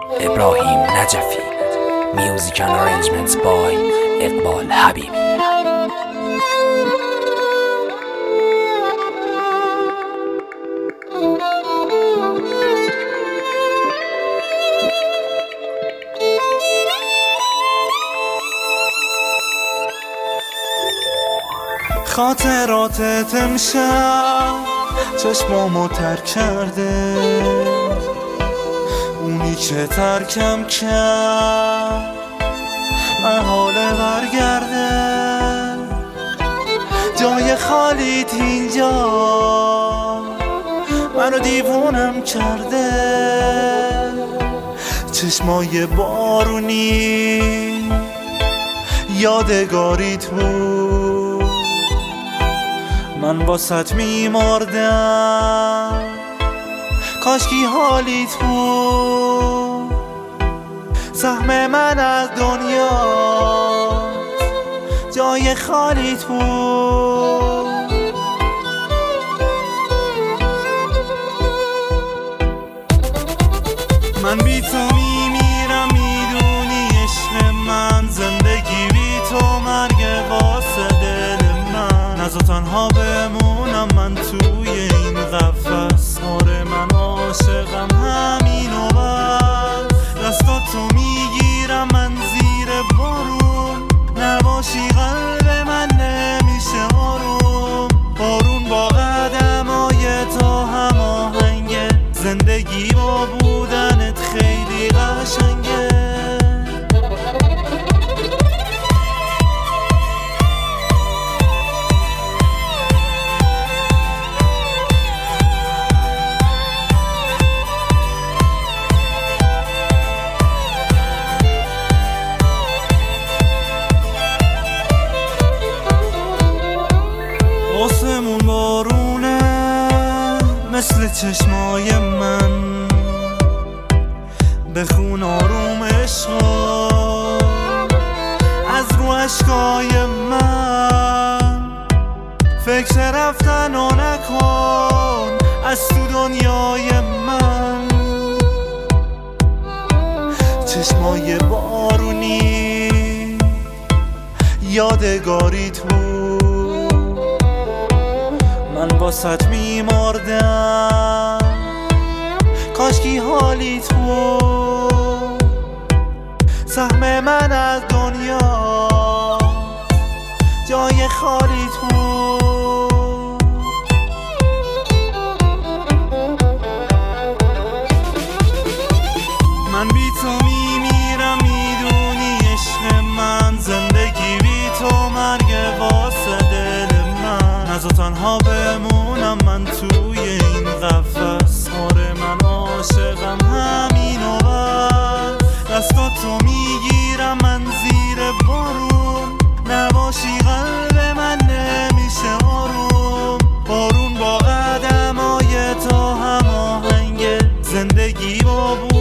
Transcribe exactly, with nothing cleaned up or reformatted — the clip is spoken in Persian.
ابراهیم نجفی. Music and arrangements by اقبال حبیبی. خاطراتت امشب چشمامو ترک کرده، اونی که ترکم کرد محاله برگرده. جای خالیت اینجا منو دیوونم کرده، چشمای بارونی یادگاریت بود، من باست میمردم کاشکی حالیت بود. سهم من از دنیا جای خالیت بود. من بی تو میمیرم، میدونی عشق من، زندگی بی تو مرگ واسه دل من. نزا تنها بمونم من توی این قفس، آره من عاشقم همین و بس. دستاتو میگیرم من زیر بارون، نباشی قلب من نمیشه آروم. بارون با قدمای تا هماهنگه، زندگی با بودنت خیلی قشنگه. آسمون بارونه مثل چشمای من، بخون آروم عشقا از رو عشقای من. فکر رفتن و نکن از تو دنیای من. چشمای بارونی یادگاریت بود، من باست میمردم کاشکی حالیت بود. سهم من از دنیا جای خالیت بود. من بی تو میمیرم، میدونی عشق من، زندگی بی تو مرگ واسه دل من. نزا تنها بمونم من توی این قفس، آره من عاشقم همین و بس. دستاتو میگیرم من زیر بارون، نباشی قلب من نمیشه آروم. بارون با قدمای تا هماهنگه، زندگی با بود